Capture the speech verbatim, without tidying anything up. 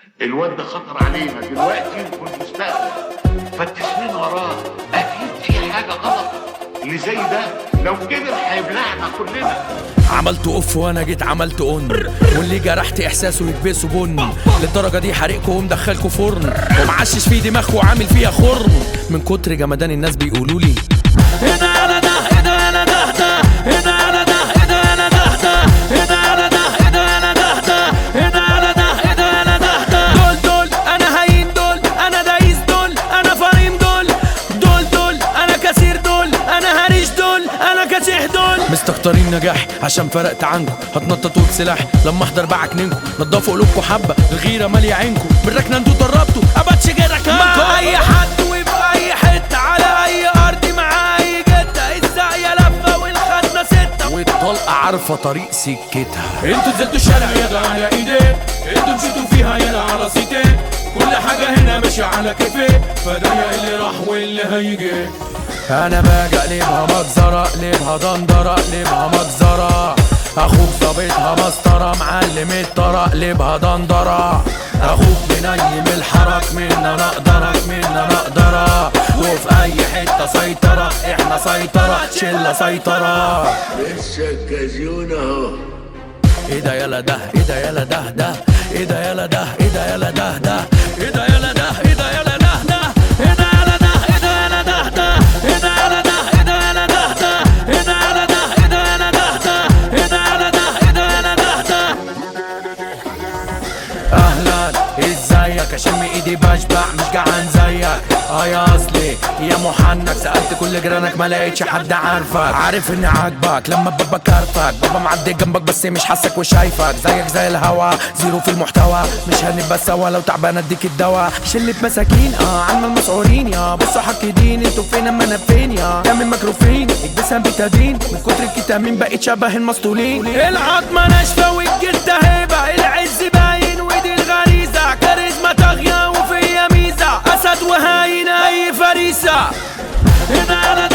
الواد ده خطر علينا دلوقتي وفي المستقبل، فتشمين وراه، اكيد في حاجه غلط. اللي زي ده لو كبر هيبلعنا كلنا. عملت اوف وانا جيت عملت اون، واللي جرحت احساسه يكبسه بن. للدرجه دي حريقكم ومدخلكوا فرن، ومعشش في دماغكوا وعامل فيها خرم. من كتر جمدان الناس بيقولوا لي ايه ده انا ده، ايه ده انا ده ده، ايه ده انا ده، ايه ده انا ده ده، ايه ده انا ده، ايه ده انا ده ده، ايه ده انا ده، ايه ده انا ده ده. دول دول انا هين، دول انا دايس، دول انا فريم، دول دول دول انا كثير، دول انا هريش، دول انا كاسح، دول مستكترين نجاح عشان فرقت عنكم. هتنططوا بسلاح لما احضر بعكنينكم. نضفوا قلوبكم حبه، الغيره ماليه عينكم. بالركنه انتوا دربتوا اباتش جرك مع اي حد وفي اي حته، على اي ارض مع اي جده. الزاويه لفه والخدمه سته، والطلقه عارفه طريق سكتها. انتوا نزلتوا الشارع يلا على ايديه، انتوا مشيتوا فيها يلا على سيتين. كل حاجه هنا ماشيه على كيفي، فضيق اللي راح واللي هيجي. انا باجي اقلبها مجزره، اقلبها دندره، اقلبها مجزره. اخوك ظابطها مسطره، معلم الطرق اقلبها دندره. اخوك بنيم الحرك، منا نقدرك، منا نقدرك. وفي اي حته سيطره، احنا سيطره، شله سيطره. لسه الكازيون اهو. ايه ده يلا ده، ايه ده يلا ده ده، ايه ده يلا ده، ايه ده يلا ده ده، ايه ده يلا ده، ايه ده يلا ده ده، ايه ده يلا ده، ايه ده يلا ده ده، ايه ده يلا ده، ايه ده يلا ده ده، ايه ده يلا ده، ايه ده يلا ده ده، ايه ده يلا ده، ايه ده يلا ده ده. اهلا ازيك، اشم ايدي بشبع مش جعان زيك. اه يا اصلي يا محنك، سألت كل جيرانك ما لقيتش حد عارفك. عارف اني عاجبك لما بابا كارفك، بابا معدي جنبك بس مش حاسك وشايفك. زيك زي الهوا زيرو في المحتوى، مش هنبقى سوا لو تعبان اديك الدواء. شلة مساكين اه عنا المسعورين، يا بصوا حكيدين انتوا فين اما انا فين. يا دم مكروفين اكبسها بتادين، من كتر الكتامين بقيت شبه المسطولين. العظمة ناشفة والجلد هيبة، العز باين ودي الغريزة. كاريزما طاغية وفيا ميزة، اسد وهاين اي فريسة. هنا على